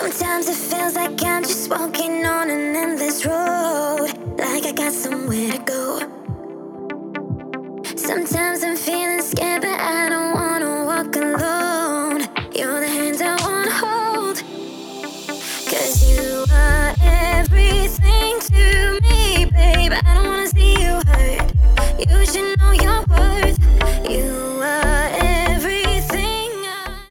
Sometimes it feels like I'm just walking on an endless road, like I got somewhere to